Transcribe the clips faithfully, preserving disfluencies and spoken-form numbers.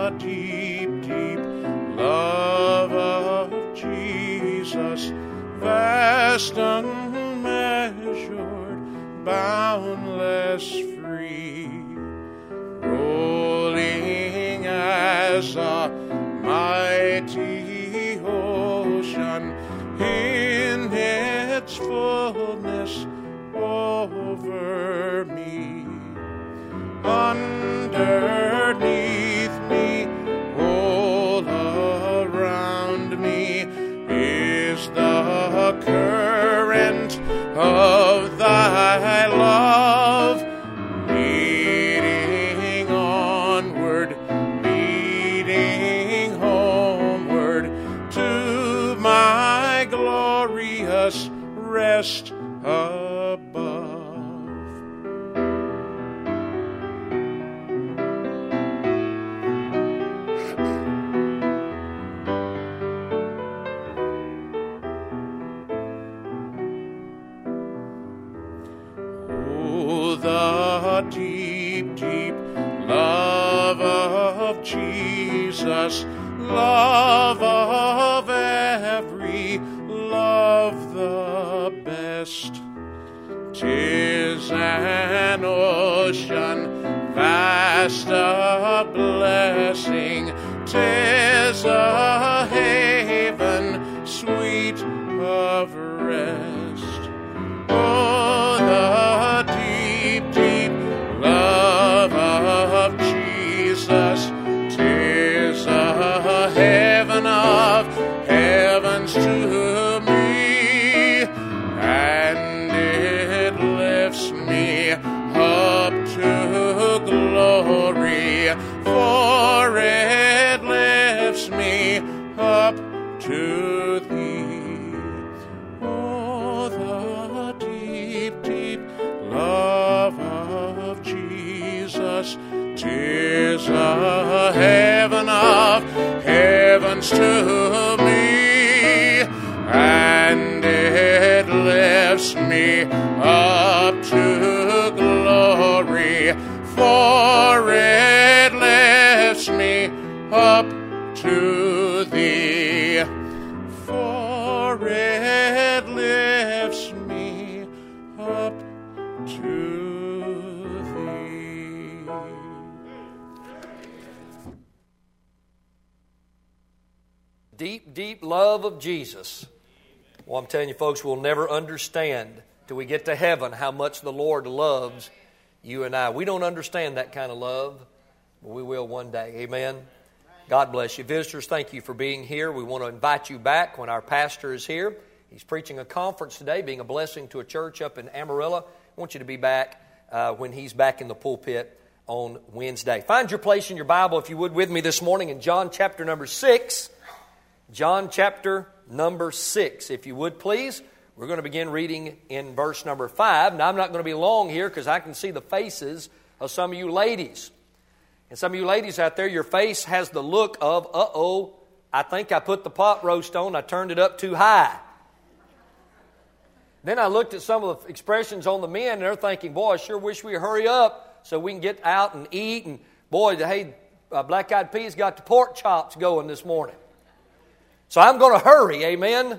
the deep, deep love of Jesus, vast, unmeasured, boundless, free, rolling as a mighty ocean in its fullness over me. Underneath me, all around me, is the current of thy love, leading onward, leading homeward to my glorious rest above. The deep, deep love of Jesus, love of every love the best. 'Tis an ocean vast, a blessing, 'tis a haven sweet of rest. Oh, the deep, deep love of Jesus, 'tis a heaven of heavens to me, and it lifts me up to glory, for it lifts me up to thee. Oh, the deep, deep love of Jesus, 'tis a heaven of heavens to me, and it lifts me up to glory, for it lifts me up to thee, for it lifts me up to thee. Deep, deep love of Jesus. Well, I'm telling you, folks, we'll never understand till we get to heaven how much the Lord loves you and I. We don't understand that kind of love, but we will one day. Amen. God bless you. Visitors, thank you for being here. We want to invite you back when our pastor is here. He's preaching a conference today, being a blessing to a church up in Amarillo. I want you to be back uh, when he's back in the pulpit on Wednesday. Find your place in your Bible, if you would, with me this morning in John chapter number six. John chapter number six, if you would, please. We're going to begin reading in verse number five. Now, I'm not going to be long here because I can see the faces of some of you ladies. And some of you ladies out there, your face has the look of, uh-oh, I think I put the pot roast on, I turned it up too high. Then I looked at some of the expressions on the men, and they're thinking, boy, I sure wish we'd hurry up so we can get out and eat. And boy, hey, uh, Black Eyed Peas got the pork chops going this morning. So I'm going to hurry, amen?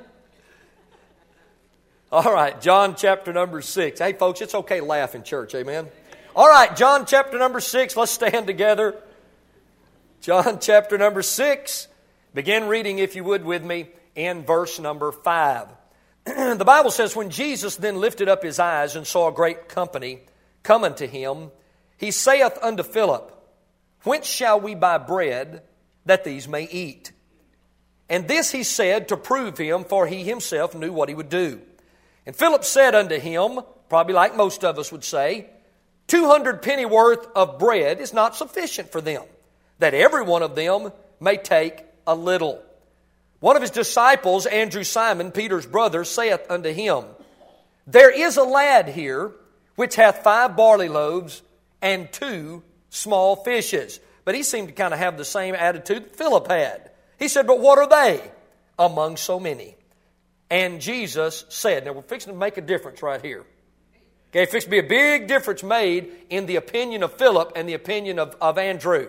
All right, John chapter number six. Hey, folks, it's okay to laugh in church, amen? All right, John chapter number six. Let's stand together. John chapter number six. Begin reading, if you would, with me in verse number five. The Bible says, when Jesus then lifted up his eyes and saw a great company come unto him, he saith unto Philip, whence shall we buy bread that these may eat? And this he said to prove him, for he himself knew what he would do. And Philip said unto him, probably like most of us would say, two hundred pennyworth of bread is not sufficient for them, that every one of them may take a little. One of his disciples, Andrew Simon, Peter's brother, saith unto him, there is a lad here which hath five barley loaves and two small fishes. But he seemed to kind of have the same attitude that Philip had. He said, but what are they among so many? And Jesus said, now we're fixing to make a difference right here. Okay, fixing to be a big difference made in the opinion of Philip and the opinion of, of Andrew.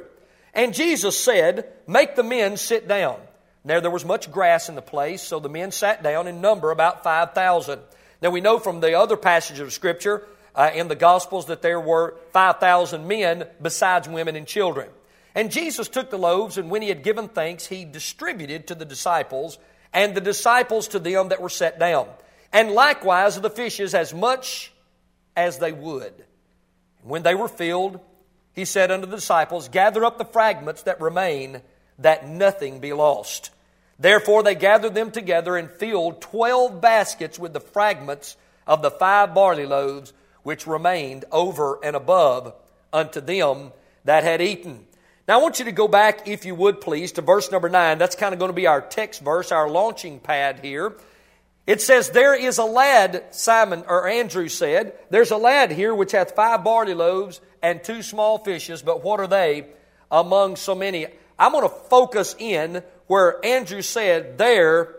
And Jesus said, make the men sit down. Now there was much grass in the place, so the men sat down in number about five thousand. Now we know from the other passages of Scripture uh, in the Gospels that there were five thousand men besides women and children. And Jesus took the loaves, and when he had given thanks, he distributed to the disciples, and the disciples to them that were set down. And likewise of the fishes as much as they would. And when they were filled, he said unto the disciples, gather up the fragments that remain, that nothing be lost. Therefore they gathered them together and filled twelve baskets with the fragments of the five barley loaves, which remained over and above unto them that had eaten. Now I want you to go back, if you would please, to verse number nine. That's kind of going to be our text verse, our launching pad here. It says, there is a lad, Simon, or Andrew said, there's a lad here which hath five barley loaves and two small fishes, but what are they among so many? I'm going to focus in where Andrew said, there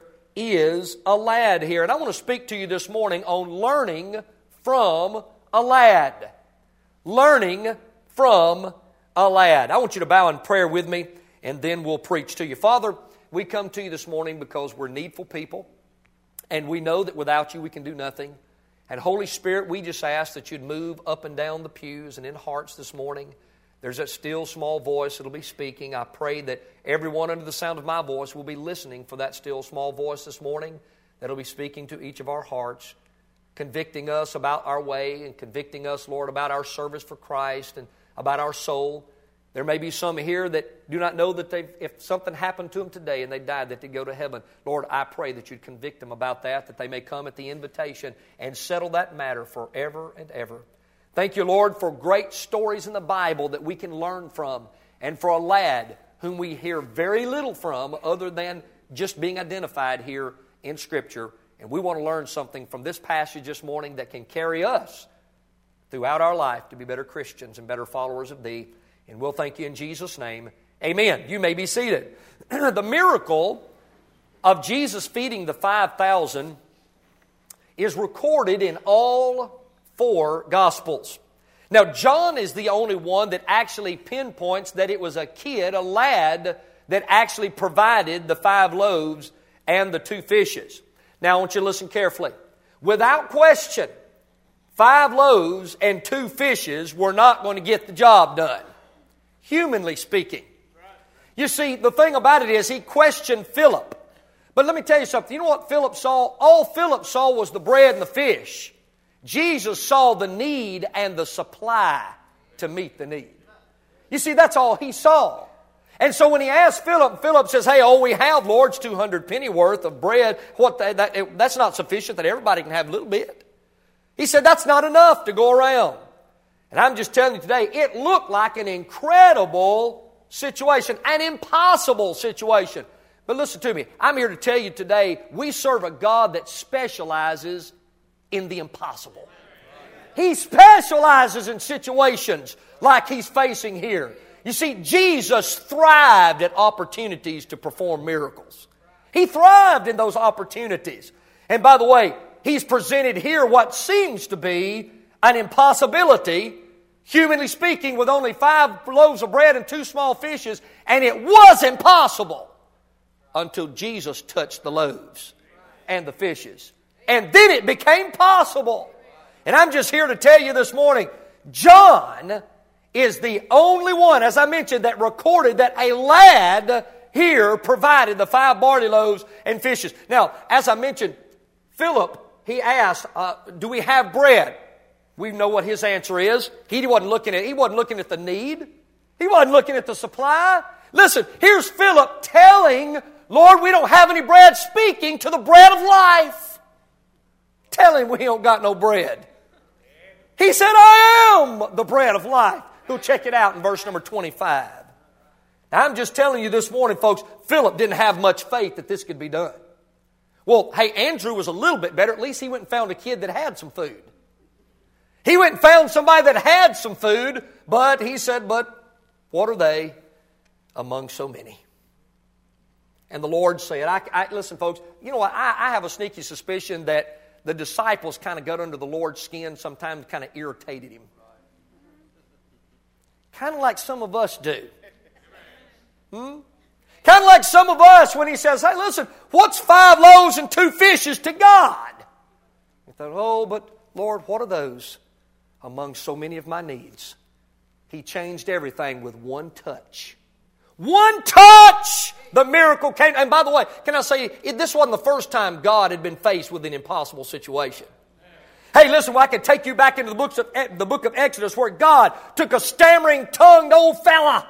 is a lad here. And I want to speak to you this morning on learning from a lad. Learning from a lad. I want you to bow in prayer with me, and then we'll preach to you. Father, we come to you this morning because we're needful people. And we know that without you we can do nothing. And Holy Spirit, we just ask that you'd move up and down the pews and in hearts this morning. There's that still small voice that'll be speaking. I pray that everyone under the sound of my voice will be listening for that still small voice this morning that'll be speaking to each of our hearts, convicting us about our way and convicting us, Lord, about our service for Christ and about our soul. There may be some here that do not know that they've, if something happened to them today and they died, that they go to heaven. Lord, I pray that you'd convict them about that, that they may come at the invitation and settle that matter forever and ever. Thank you, Lord, for great stories in the Bible that we can learn from, and for a lad whom we hear very little from other than just being identified here in Scripture. And we want to learn something from this passage this morning that can carry us throughout our life to be better Christians and better followers of Thee. And we'll thank you in Jesus' name. Amen. You may be seated. The miracle of Jesus feeding the five thousand is recorded in all four Gospels. Now, John is the only one that actually pinpoints that it was a kid, a lad, that actually provided the five loaves and the two fishes. Now, I want you to listen carefully. Without question, five loaves and two fishes were not going to get the job done. Humanly speaking. You see, the thing about it is he questioned Philip. But let me tell you something. You know what Philip saw? All Philip saw was the bread and the fish. Jesus saw the need and the supply to meet the need. You see, that's all he saw. And so when he asked Philip, Philip says, hey, all we have, Lord, is two hundred penny worth of bread. What that, that, that's not sufficient that everybody can have a little bit. He said, that's not enough to go around. And I'm just telling you today, it looked like an incredible situation, an impossible situation. But listen to me, I'm here to tell you today, we serve a God that specializes in the impossible. He specializes in situations like he's facing here. You see, Jesus thrived at opportunities to perform miracles. He thrived in those opportunities. And by the way, he's presented here what seems to be an impossibility, humanly speaking, with only five loaves of bread and two small fishes, and it was impossible until Jesus touched the loaves and the fishes. And then it became possible. And I'm just here to tell you this morning, John is the only one, as I mentioned, that recorded that a lad here provided the five barley loaves and fishes. Now, as I mentioned, Philip, he asked, uh, do we have bread? We know what his answer is. He wasn't looking at, he wasn't looking at the need. He wasn't looking at the supply. Listen, here's Philip telling, Lord, we don't have any bread, speaking to the bread of life. Tell him we don't got no bread. He said, I am the bread of life. Go check it out in verse number twenty-five. Now, I'm just telling you this morning, folks, Philip didn't have much faith that this could be done. Well, hey, Andrew was a little bit better. At least he went and found a kid that had some food. He went and found somebody that had some food, but he said, but what are they among so many? And the Lord said, I, I, listen, folks, you know what? I, I have a sneaky suspicion that the disciples kind of got under the Lord's skin, sometimes kind of irritated him. Kind of like some of us do. Hmm? Kind of like some of us when he says, hey, listen, what's five loaves and two fishes to God? I thought, oh, but Lord, what are those among so many of my needs? He changed everything with one touch. One touch! The miracle came. And by the way, can I say, this wasn't the first time God had been faced with an impossible situation. Hey, listen, well, I can take you back into the, books of, the book of Exodus where God took a stammering, tongued old fella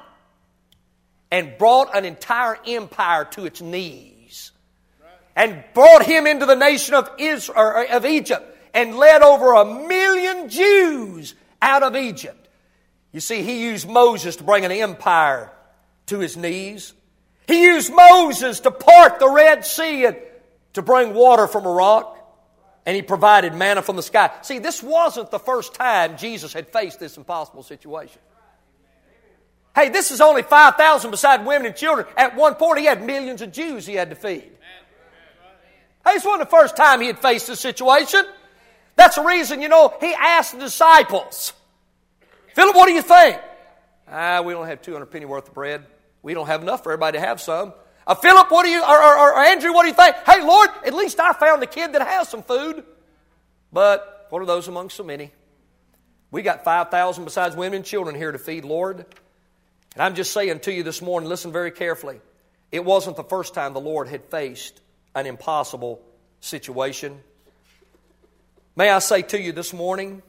and brought an entire empire to its knees. And brought him into the nation of Israel, or of Egypt and led over a million Jews out of Egypt. You see, he used Moses to bring an empire to his knees. He used Moses to part the Red Sea and to bring water from a rock. And he provided manna from the sky. See, this wasn't the first time Jesus had faced this impossible situation. Hey, this is only five thousand beside women and children. At one point, he had millions of Jews he had to feed. Hey, this wasn't the first time he had faced this situation. That's the reason, you know, he asked the disciples, Philip, what do you think? Ah, we don't have two hundred penny worth of bread. We don't have enough for everybody to have some. Uh, Philip, what do you, or, or, or Andrew, what do you think? Hey, Lord, at least I found a kid that has some food. But what are those among so many? We got five thousand besides women and children here to feed, Lord. And I'm just saying to you this morning, listen very carefully. It wasn't the first time the Lord had faced an impossible situation. May I say to you this morning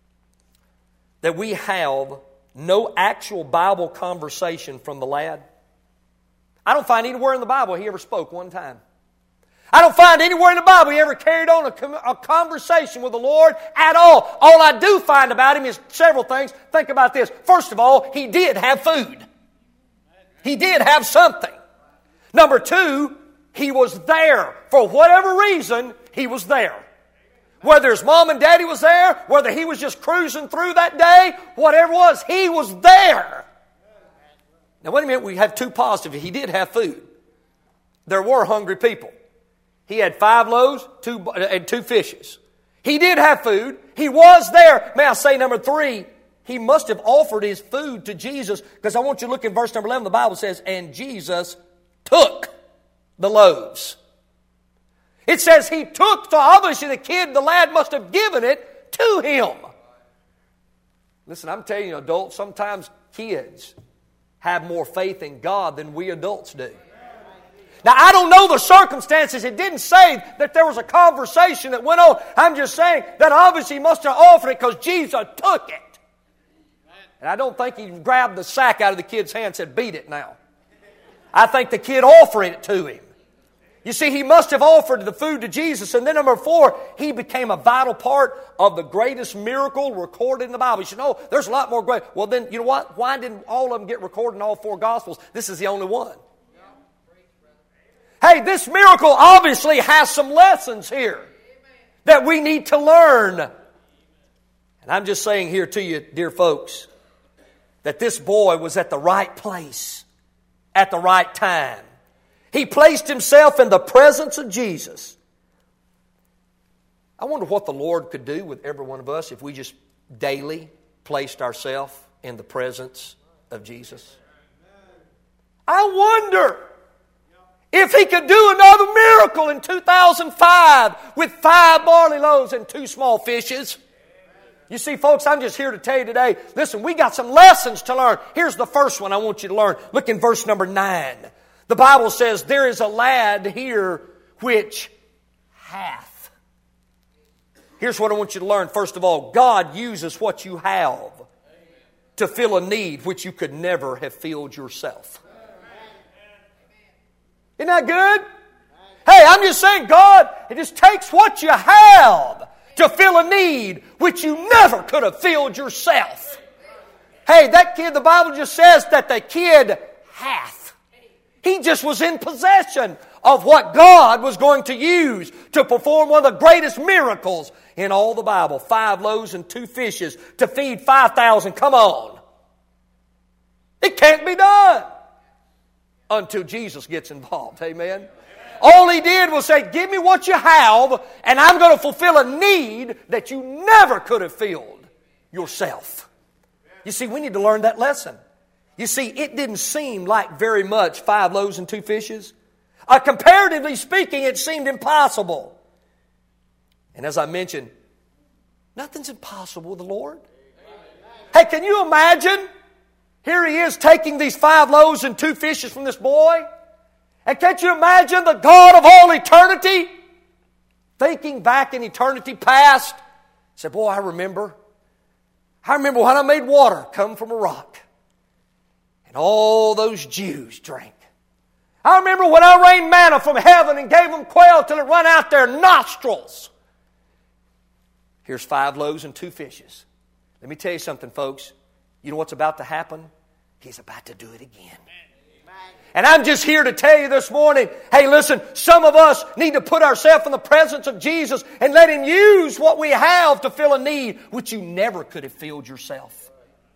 that we have no actual Bible conversation from the lad. I don't find anywhere in the Bible he ever spoke one time. I don't find anywhere in the Bible he ever carried on a, a conversation with the Lord at all. All I do find about him is several things. Think about this. First of all, he did have food. He did have something. Number two, he was there. For whatever reason, he was there. Whether his mom and daddy was there, whether he was just cruising through that day, whatever it was, he was there. Now wait a minute, we have two positives. He did have food. There were hungry people. He had five loaves two, and two fishes. He did have food. He was there. May I say number three, he must have offered his food to Jesus, because I want you to look in verse number eleven. The Bible says, and Jesus took the loaves. It says he took, so obviously the kid, the lad must have given it to him. Listen, I'm telling you, adults, sometimes kids have more faith in God than we adults do. Now, I don't know the circumstances. It didn't say that there was a conversation that went on. I'm just saying that obviously he must have offered it because Jesus took it. And I don't think he grabbed the sack out of the kid's hand and said, beat it now. I think the kid offered it to him. You see, he must have offered the food to Jesus. And then number four, he became a vital part of the greatest miracle recorded in the Bible. You should know, there's a lot more great. Well, then, you know what? Why didn't all of them get recorded in all four Gospels? This is the only one. Hey, this miracle obviously has some lessons here that we need to learn. And I'm just saying here to you, dear folks, that this boy was at the right place at the right time. He placed himself in the presence of Jesus. I wonder what the Lord could do with every one of us if we just daily placed ourselves in the presence of Jesus. I wonder if He could do another miracle in two thousand five with five barley loaves and two small fishes. You see, folks, I'm just here to tell you today, listen, we got some lessons to learn. Here's the first one I want you to learn. Look in verse number nine. The Bible says, there is a lad here which hath. Here's what I want you to learn. First of all, God uses what you have to fill a need which you could never have filled yourself. Isn't that good? Hey, I'm just saying, God, it just takes what you have to fill a need which you never could have filled yourself. Hey, that kid, the Bible just says that the kid hath. He just was in possession of what God was going to use to perform one of the greatest miracles in all the Bible. Five loaves and two fishes to feed five thousand. Come on. It can't be done until Jesus gets involved. Amen. All He did was say, give me what you have, and I'm going to fulfill a need that you never could have filled yourself. You see, we need to learn that lesson. You see, it didn't seem like very much, five loaves and two fishes. Uh, comparatively speaking, it seemed impossible. And as I mentioned, nothing's impossible with the Lord. Hey, can you imagine? Here he is taking these five loaves and two fishes from this boy. And can't you imagine the God of all eternity thinking back in eternity past? Said, boy, I remember. I remember when I made water come from a rock. And all those Jews drank. I remember when I rained manna from heaven and gave them quail till it run out their nostrils. Here's five loaves and two fishes. Let me tell you something, folks. You know what's about to happen? He's about to do it again. And I'm just here to tell you this morning, hey, listen, some of us need to put ourselves in the presence of Jesus and let Him use what we have to fill a need which you never could have filled yourself.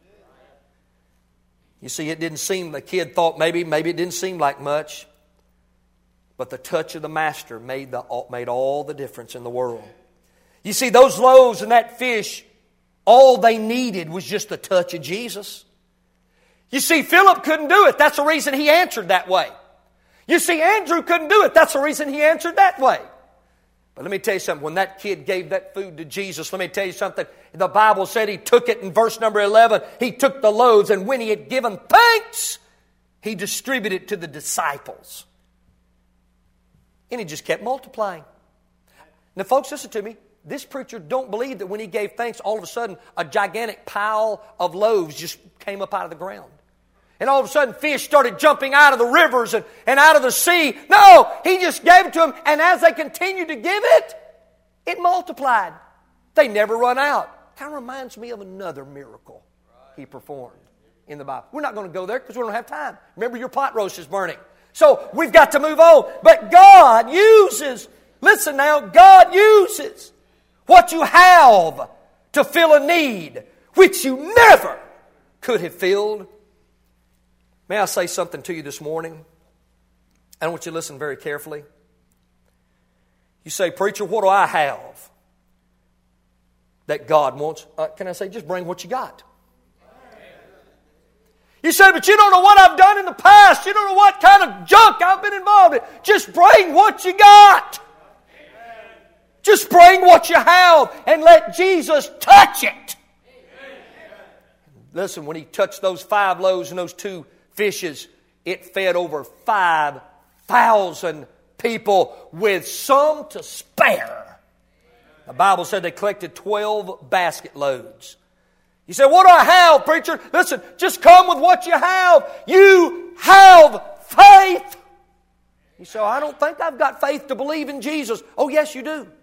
You see, it didn't seem, the kid thought maybe, maybe it didn't seem like much. But the touch of the Master made, the, made all the difference in the world. You see, those loaves and that fish, all they needed was just the touch of Jesus. You see, Philip couldn't do it. That's the reason he answered that way. You see, Andrew couldn't do it. That's the reason he answered that way. But let me tell you something. When that kid gave that food to Jesus, let me tell you something. The Bible said he took it in verse number eleven. He took the loaves, and when he had given thanks, he distributed it to the disciples. And he just kept multiplying. Now, folks, listen to me. This preacher don't believe that when he gave thanks, all of a sudden a gigantic pile of loaves just came up out of the ground. And all of a sudden fish started jumping out of the rivers and, and out of the sea. No, he just gave it to them. And as they continued to give it, it multiplied. They never run out. Kind of reminds me of another miracle he performed in the Bible. We're not going to go there because we don't have time. Remember, your pot roast is burning. So we've got to move on. But God uses, listen now, God uses what you have to fill a need which you never could have filled. May I say something to you this morning? I want you to listen very carefully. You say, preacher, what do I have that God wants? Uh, can I say, just bring what you got. You say, but you don't know what I've done in the past. You don't know what kind of junk I've been involved in. Just bring what you got. Just bring what you have and let Jesus touch it. Listen, when He touched those five loaves and those two fishes, it fed over five thousand people with some to spare. The Bible said they collected twelve basket loads. You say, what do I have, preacher? Listen, just come with what you have. You have faith. You say, I don't think I've got faith to believe in Jesus. Oh, yes, you do.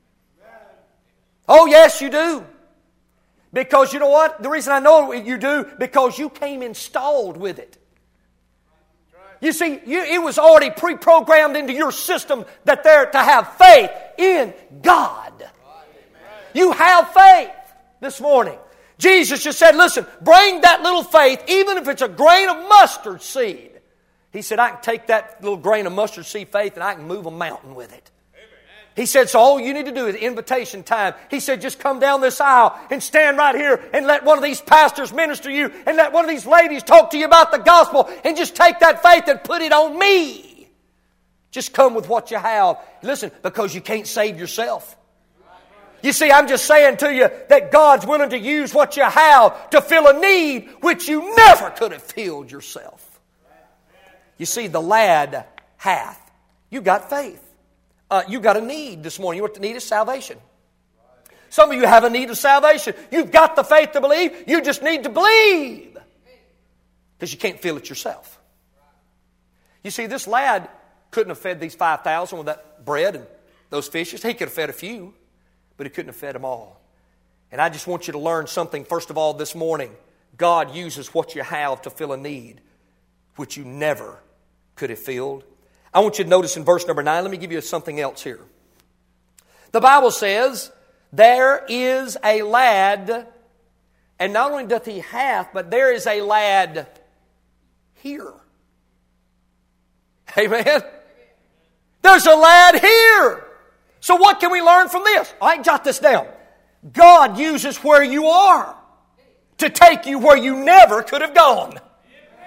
Oh, yes, you do. Because you know what? The reason I know you do, because you came installed with it. You see, you, it was already pre-programmed into your system that they're to have faith in God. You have faith this morning. Jesus just said, listen, bring that little faith, even if it's a grain of mustard seed. He said, I can take that little grain of mustard seed faith and I can move a mountain with it. He said, so all you need to do is invitation time. He said, just come down this aisle and stand right here and let one of these pastors minister to you and let one of these ladies talk to you about the gospel and just take that faith and put it on me. Just come with what you have. Listen, because you can't save yourself. You see, I'm just saying to you that God's willing to use what you have to fill a need which you never could have filled yourself. You see, the lad hath. You got faith. Uh, you got a need this morning. You what the need is salvation. Some of you have a need of salvation. You've got the faith to believe. You just need to believe. Because you can't feel it yourself. You see, this lad couldn't have fed these five thousand with that bread and those fishes. He could have fed a few, but he couldn't have fed them all. And I just want you to learn something, first of all, this morning. God uses what you have to fill a need which you never could have filled. I want you to notice in verse number nine, let me give you something else here. The Bible says, there is a lad, and not only doth he hath, but there is a lad here. Amen? There's a lad here. So what can we learn from this? All right, jot this down. God uses where you are to take you where you never could have gone.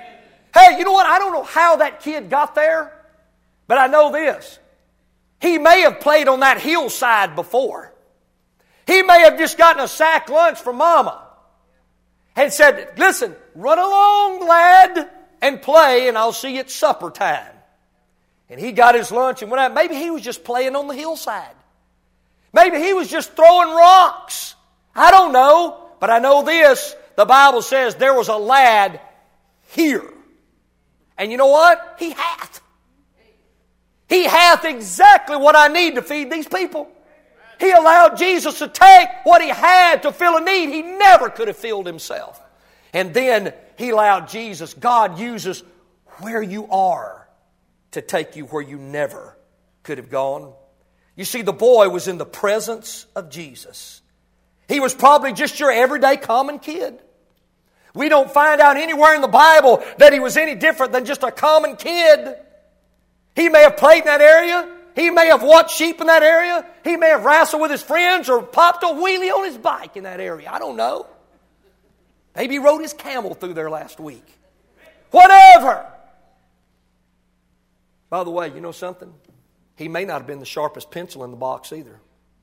Hey, you know what? I don't know how that kid got there, but I know this. He may have played on that hillside before. He may have just gotten a sack lunch from Mama and said, listen, run along, lad, and play, and I'll see you at supper time. And he got his lunch and went out. Maybe he was just playing on the hillside. Maybe he was just throwing rocks. I don't know, but I know this. The Bible says there was a lad here. And you know what? He hath. He hath exactly what I need to feed these people. He allowed Jesus to take what he had to fill a need he never could have filled himself. And then he allowed Jesus, God uses where you are to take you where you never could have gone. You see, the boy was in the presence of Jesus. He was probably just your everyday common kid. We don't find out anywhere in the Bible that he was any different than just a common kid. He may have played in that area. He may have watched sheep in that area. He may have wrestled with his friends or popped a wheelie on his bike in that area. I don't know. Maybe he rode his camel through there last week. Whatever. By the way, you know something? He may not have been the sharpest pencil in the box either.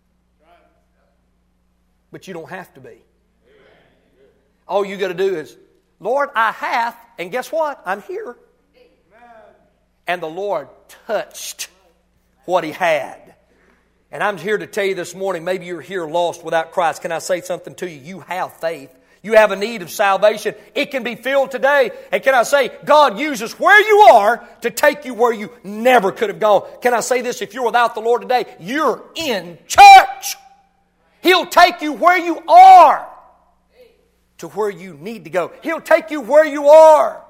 But you don't have to be. All you got to do is, Lord, I hath, and guess what? I'm here. And the Lord touched what he had. And I'm here to tell you this morning, maybe you're here lost without Christ. Can I say something to you? You have faith. You have a need of salvation. It can be filled today. And can I say, God uses where you are to take you where you never could have gone. Can I say this? If you're without the Lord today, you're in church. He'll take you where you are to where you need to go. He'll take you where you are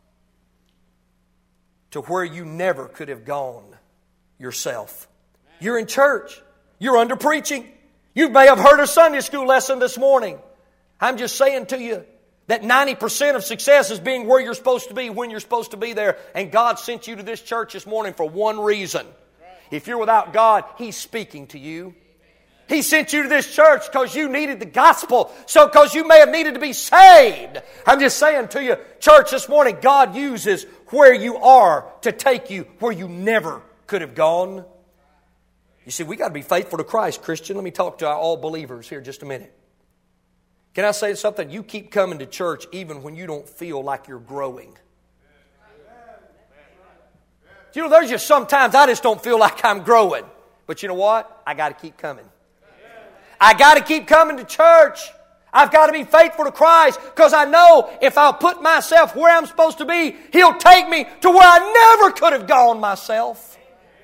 to where you never could have gone yourself. You're in church. You're under preaching. You may have heard a Sunday school lesson this morning. I'm just saying to you that ninety percent of success is being where you're supposed to be, when you're supposed to be there. And God sent you to this church this morning for one reason. If you're without God, He's speaking to you. He sent you to this church because you needed the gospel. So because you may have needed to be saved. I'm just saying to you, church, this morning, God uses where you are to take you where you never could have gone. You see, we got to be faithful to Christ, Christian. Let me talk to our all believers here just a minute. Can I say something? You keep coming to church even when you don't feel like you're growing. You know, there's just sometimes I just don't feel like I'm growing. But you know what? I got to keep coming. I got to keep coming to church. I've got to be faithful to Christ because I know if I'll put myself where I'm supposed to be, He'll take me to where I never could have gone myself.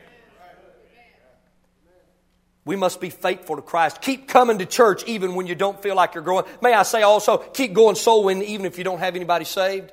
We must be faithful to Christ. Keep coming to church even when you don't feel like you're growing. May I say also, keep going soul winning even if you don't have anybody saved.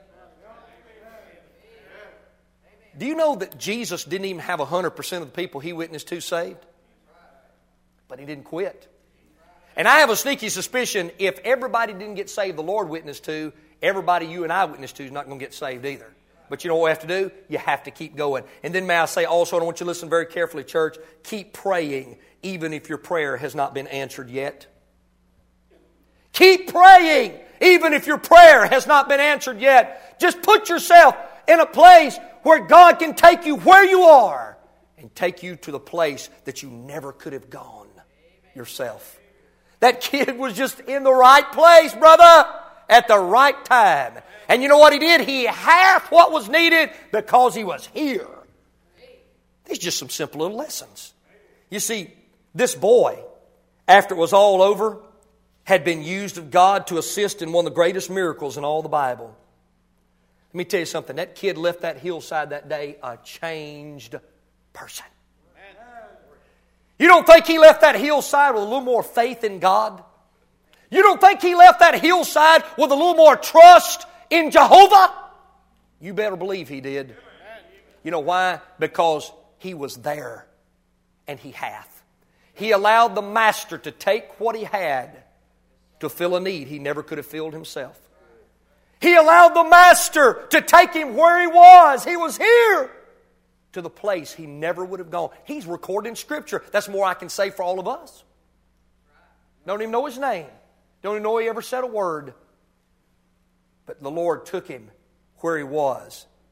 Do you know that Jesus didn't even have one hundred percent of the people He witnessed to saved? But He didn't quit. And I have a sneaky suspicion if everybody didn't get saved the Lord witnessed to, everybody you and I witnessed to is not going to get saved either. But you know what we have to do? You have to keep going. And then may I say also, and I want you to listen very carefully, church, keep praying even if your prayer has not been answered yet. Keep praying even if your prayer has not been answered yet. Just put yourself in a place where God can take you where you are and take you to the place that you never could have gone yourself. That kid was just in the right place, brother, at the right time. And you know what he did? He had what was needed because he was here. These are just some simple little lessons. You see, this boy, after it was all over, had been used of God to assist in one of the greatest miracles in all the Bible. Let me tell you something. That kid left that hillside that day a changed person. You don't think he left that hillside with a little more faith in God? You don't think he left that hillside with a little more trust in Jehovah? You better believe he did. You know why? Because he was there and he hath. He allowed the master to take what he had to fill a need he never could have filled himself. He allowed the master to take him where he was. He was here to the place he never would have gone. He's recorded in Scripture. That's more I can say for all of us. Don't even know his name. Don't even know he ever said a word. But the Lord took him where he was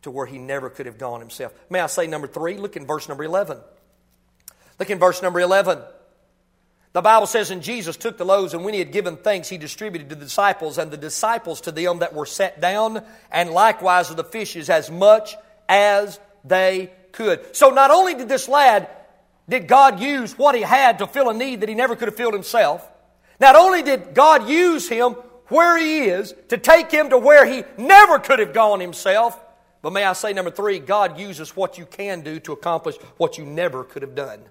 to where he never could have gone himself. May I say number three? Look in verse number eleven. Look in verse number eleven. The Bible says, and Jesus took the loaves, and when he had given thanks, he distributed to the disciples, and the disciples to them that were set down, and likewise of the fishes as much as they could. So not only did this lad, did God use what he had to fill a need that he never could have filled himself, not only did God use him where he is to take him to where he never could have gone himself, but may I say number three, God uses what you can do to accomplish what you never could have done.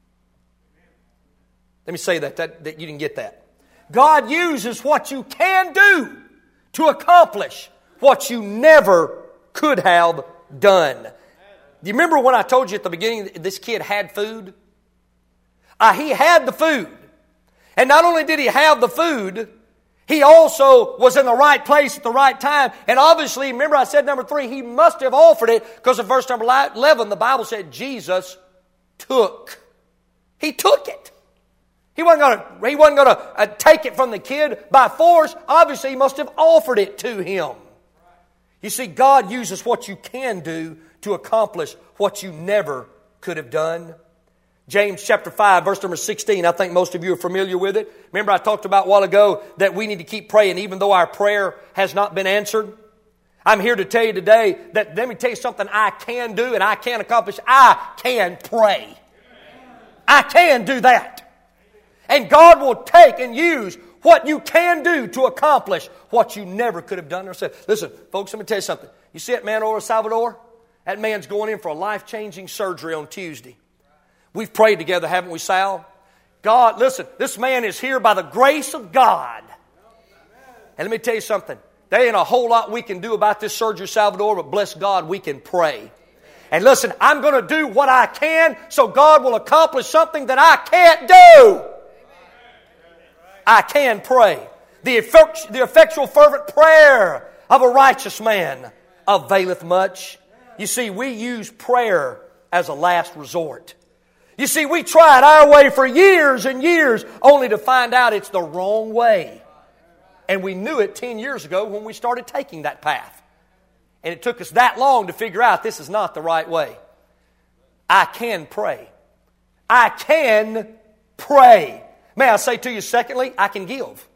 Let me say that, that, that you didn't get that. God uses what you can do to accomplish what you never could have done. Do you remember when I told you at the beginning that this kid had food? Uh, he had the food. And not only did he have the food, he also was in the right place at the right time. And obviously, remember I said number three, he must have offered it because in verse number eleven, the Bible said Jesus took. He took it. He wasn't going to, he wasn't going to uh, take it from the kid by force. Obviously, he must have offered it to him. You see, God uses what you can do to accomplish what you never could have done. James chapter five, verse number sixteen. I think most of you are familiar with it. Remember I talked about a while ago that we need to keep praying even though our prayer has not been answered. I'm here to tell you today that let me tell you something I can do and I can accomplish. I can pray. I can do that. And God will take and use what you can do to accomplish what you never could have done yourself. Listen, folks, let me tell you something. You see that man over in Salvador? That man's going in for a life-changing surgery on Tuesday. We've prayed together, haven't we, Sal? God, listen, this man is here by the grace of God. And let me tell you something. There ain't a whole lot we can do about this surgery, Salvador, but bless God, we can pray. And listen, I'm going to do what I can so God will accomplish something that I can't do. I can pray. The, effect, the effectual fervent prayer of a righteous man availeth much. You see, we use prayer as a last resort. You see, we tried our way for years and years only to find out it's the wrong way. And we knew it ten years ago when we started taking that path. And it took us that long to figure out this is not the right way. I can pray. I can pray. May I say to you, secondly, I can give.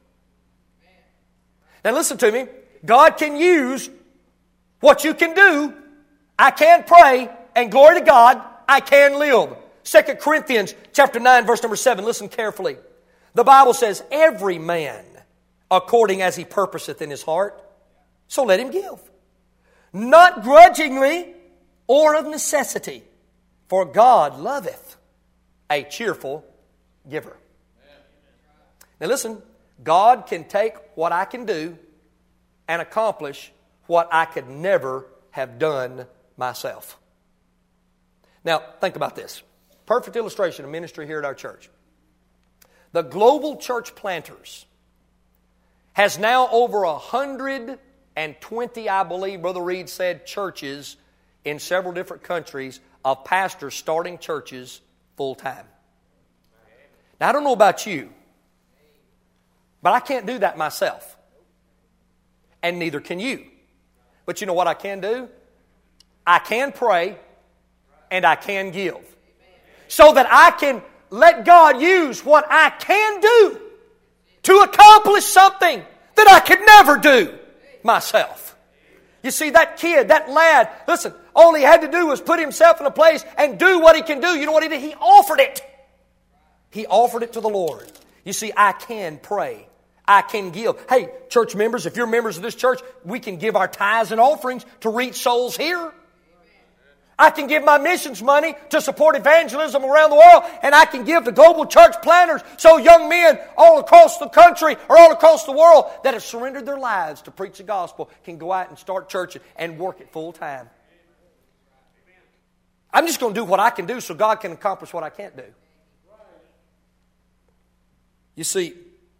Now listen to me. God can use what you can do. I can pray, and glory to God, I can live. Second Corinthians chapter nine, verse number seven. Listen carefully. The Bible says, every man according as he purposeth in his heart, so let him give. Not grudgingly or of necessity, for God loveth a cheerful giver. Now listen, God can take what I can do and accomplish what I could never have done myself. Now, think about this. Perfect illustration of ministry here at our church. The Global Church Planters has now over one hundred twenty, I believe, Brother Reed said, churches in several different countries of pastors starting churches full time. Now, I don't know about you, but I can't do that myself. And neither can you. But you know what I can do? I can pray and I can give. So that I can let God use what I can do to accomplish something that I could never do myself. You see, that kid, that lad, listen, all he had to do was put himself in a place and do what he can do. You know what he did? He offered it. He offered it to the Lord. You see, I can pray. I can give. Hey, church members, if you're members of this church, we can give our tithes and offerings to reach souls here. I can give my missions money to support evangelism around the world, and I can give to Global Church Planters so young men all across the country or all across the world that have surrendered their lives to preach the gospel can go out and start churches and work it full time. I'm just going to do what I can do so God can accomplish what I can't do. You see,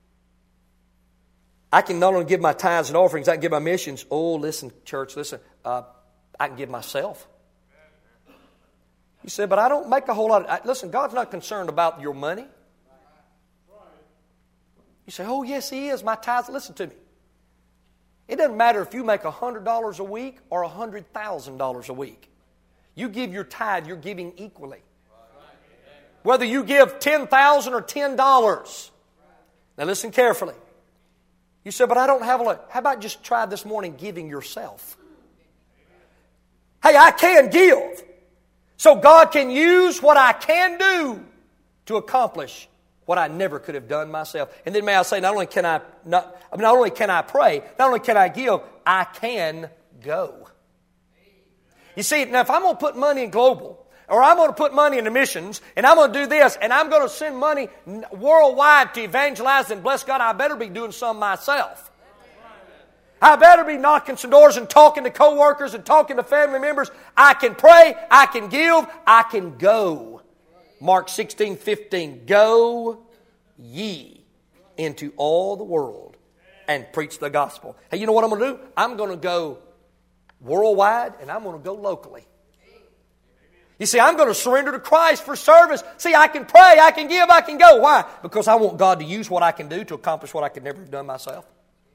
I can not only give my tithes and offerings, I can give my missions. Oh, listen, church, listen, uh, I can give myself. You say, but I don't make a whole lot of... Listen, God's not concerned about your money. You say, oh, yes, He is. My tithes... Listen to me. It doesn't matter if you make one hundred dollars a week or one hundred thousand dollars a week. You give your tithe, you're giving equally. Whether you give ten thousand dollars or ten dollars. Now listen carefully. You say, but I don't have a lot. How about just try this morning giving yourself? Hey, I can give. So God can use what I can do to accomplish what I never could have done myself. And then may I say, not only can I not, not only can I pray, not only can I give, I can go. You see, now if I'm going to put money in global, or I'm going to put money into missions, and I'm going to do this, and I'm going to send money worldwide to evangelize and bless God, I better be doing some myself. I better be knocking some doors and talking to coworkers and talking to family members. I can pray, I can give, I can go. Mark sixteen fifteen, go ye into all the world and preach the gospel. Hey, you know what I'm going to do? I'm going to go worldwide and I'm going to go locally. You see, I'm going to surrender to Christ for service. See, I can pray, I can give, I can go. Why? Because I want God to use what I can do to accomplish what I could never have done myself.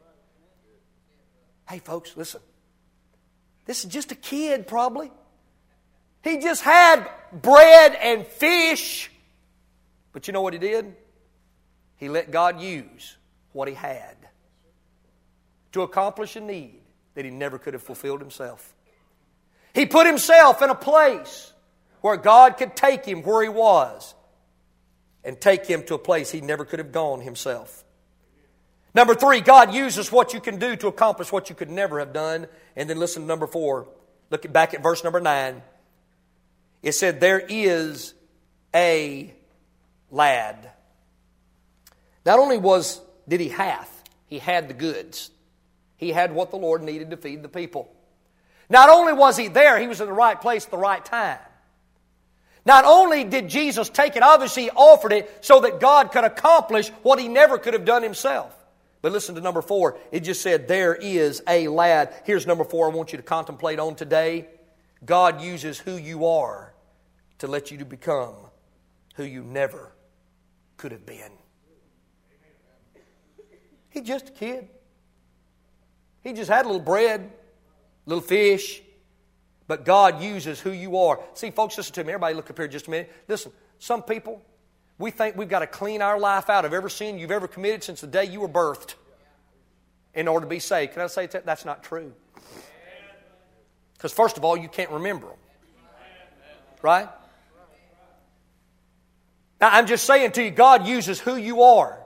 Hey, folks, listen. This is just a kid, probably. He just had bread and fish. But you know what he did? He let God use what he had to accomplish a need that he never could have fulfilled himself. He put himself in a place where God could take him where he was and take him to a place he never could have gone himself. Number three, God uses what you can do to accomplish what you could never have done. And then listen to number four. Look back at verse number nine. It said, there is a lad. Not only was did he hath, he had the goods. He had what the Lord needed to feed the people. Not only was he there, he was in the right place at the right time. Not only did Jesus take it, obviously he offered it so that God could accomplish what he never could have done himself. But listen to number four. It just said, there is a lad. Here's number four I want you to contemplate on today. God uses who you are to let you to become who you never could have been. He's just a kid. He just had a little bread, a little fish. But God uses who you are. See, folks, listen to me. Everybody look up here just a minute. Listen, some people, we think we've got to clean our life out of every sin you've ever committed since the day you were birthed in order to be saved. Can I say that? That's not true. Because first of all, you can't remember them. Right? Now, I'm just saying to you, God uses who you are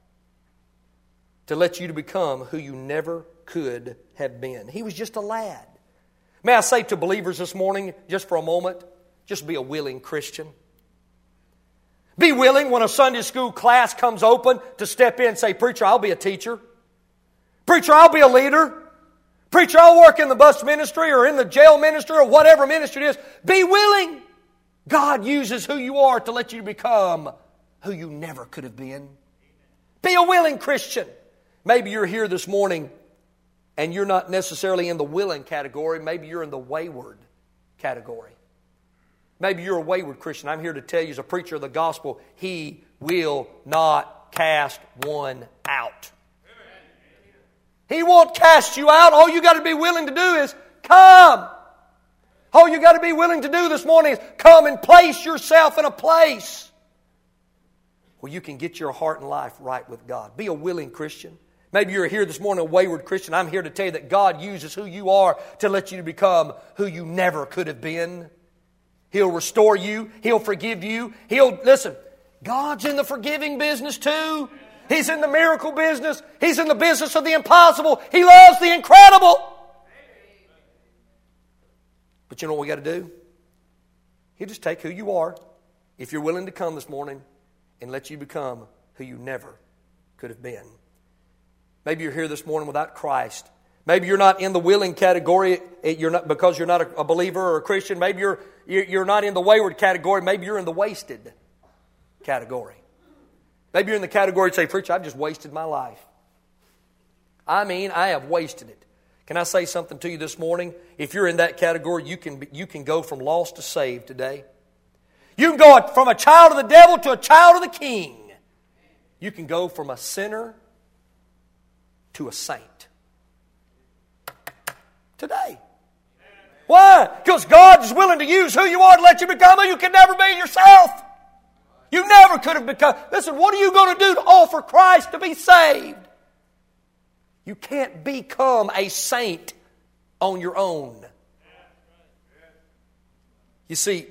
to let you to become who you never could have been. He was just a lad. May I say to believers this morning, just for a moment, just be a willing Christian. Be willing when a Sunday school class comes open to step in and say, preacher, I'll be a teacher. Preacher, I'll be a leader. Preacher, I'll work in the bus ministry or in the jail ministry or whatever ministry it is. Be willing. God uses who you are to let you become who you never could have been. Be a willing Christian. Maybe you're here this morning and you're not necessarily in the willing category. Maybe you're in the wayward category. Maybe you're a wayward Christian. I'm here to tell you as a preacher of the gospel, He will not cast one out. He won't cast you out. All you got to be willing to do is come. All you got to be willing to do this morning is come and place yourself in a place where you can get your heart and life right with God. Be a willing Christian. Maybe you're here this morning a wayward Christian. I'm here to tell you that God uses who you are to let you become who you never could have been. He'll restore you. He'll forgive you. He'll, listen, God's in the forgiving business too. He's in the miracle business. He's in the business of the impossible. He loves the incredible. But you know what we got to do? He'll just take who you are, if you're willing to come this morning, and let you become who you never could have been. Maybe you're here this morning without Christ. Maybe you're not in the willing category you're not, because you're not a, a believer or a Christian. Maybe you're, you're not in the wayward category. Maybe you're in the wasted category. Maybe you're in the category and say, preacher, I've just wasted my life. I mean, I have wasted it. Can I say something to you this morning? If you're in that category, you can, you can go from lost to saved today. You can go from a child of the devil to a child of the King. You can go from a sinner to a saint. today. Why? Because God is willing to use who you are to let you become who you can never be yourself. You never could have become. Listen, what are you going to do to offer Christ to be saved? You can't become a saint on your own. You see,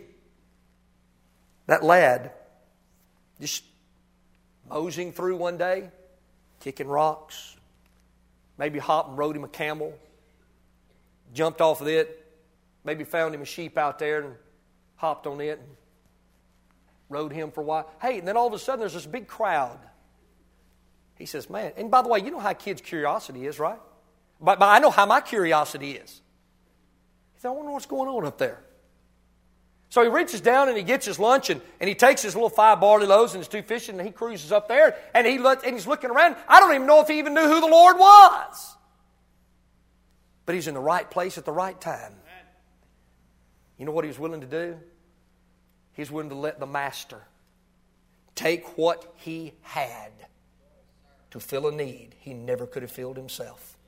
that lad just moseying through one day, kicking rocks, maybe Hop and rode him a camel, jumped off of it, maybe found him a sheep out there and hopped on it and rode him for a while. Hey, and then all of a sudden there's this big crowd. He says, man, and by the way, you know how kids' curiosity is, right? But, but I know how my curiosity is. He said, I wonder what's going on up there. So he reaches down and he gets his lunch and, and he takes his little five barley loaves and his two fish and he cruises up there and, he let, and he's looking around. I don't even know if he even knew who the Lord was. But he's in the right place at the right time. You know what he was willing to do? He was willing to let the Master take what he had to fill a need he never could have filled himself.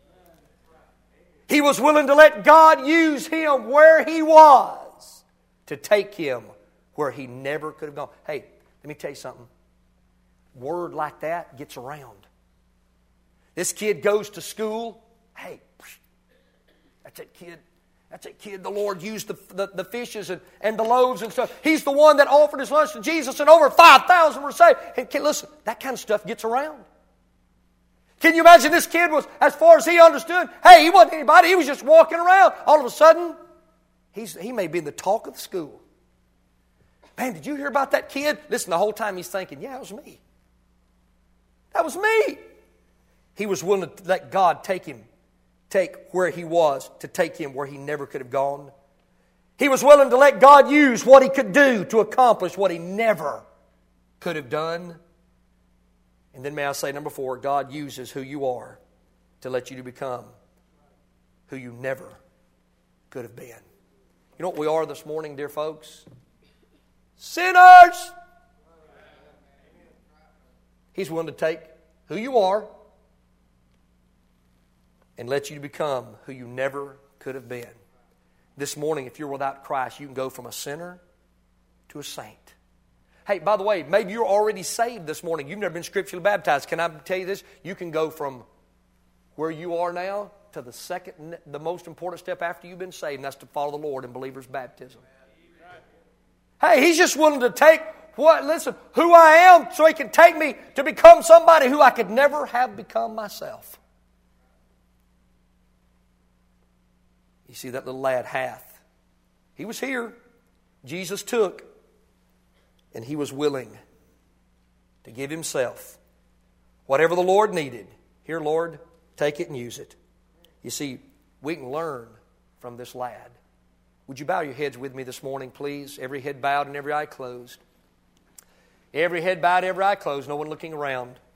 He was willing to let God use him where he was to take him where he never could have gone. Hey, let me tell you something. Word like that gets around. This kid goes to school. Hey, that's that kid. That's that kid the Lord used the, the, the fishes and, and the loaves and stuff. He's the one that offered his lunch to Jesus and over five thousand were saved. And kid, listen, that kind of stuff gets around. Can you imagine this kid was, as far as he understood, hey, he wasn't anybody. He was just walking around. All of a sudden, He's, he may be the talk of the school. Man, did you hear about that kid? Listen, the whole time he's thinking, yeah, that was me. That was me. He was willing to let God take him, take where he was, to take him where he never could have gone. He was willing to let God use what he could do to accomplish what he never could have done. And then may I say, number four, God uses who you are to let you to become who you never could have been. You know what we are this morning, dear folks? Sinners! He's willing to take who you are and let you become who you never could have been. This morning, if you're without Christ, you can go from a sinner to a saint. Hey, by the way, maybe you're already saved this morning. You've never been scripturally baptized. Can I tell you this? You can go from where you are now to the second, the most important step after you've been saved, and that's to follow the Lord in believer's baptism. Hey, He's just willing to take what, listen, who I am so He can take me to become somebody who I could never have become myself. You see that little lad, Hath. He was here. Jesus took, and he was willing to give himself. Whatever the Lord needed. Here, Lord, take it and use it. You see, we can learn from this lad. Would you bow your heads with me this morning, please? Every head bowed and every eye closed. Every head bowed, every eye closed, no one looking around.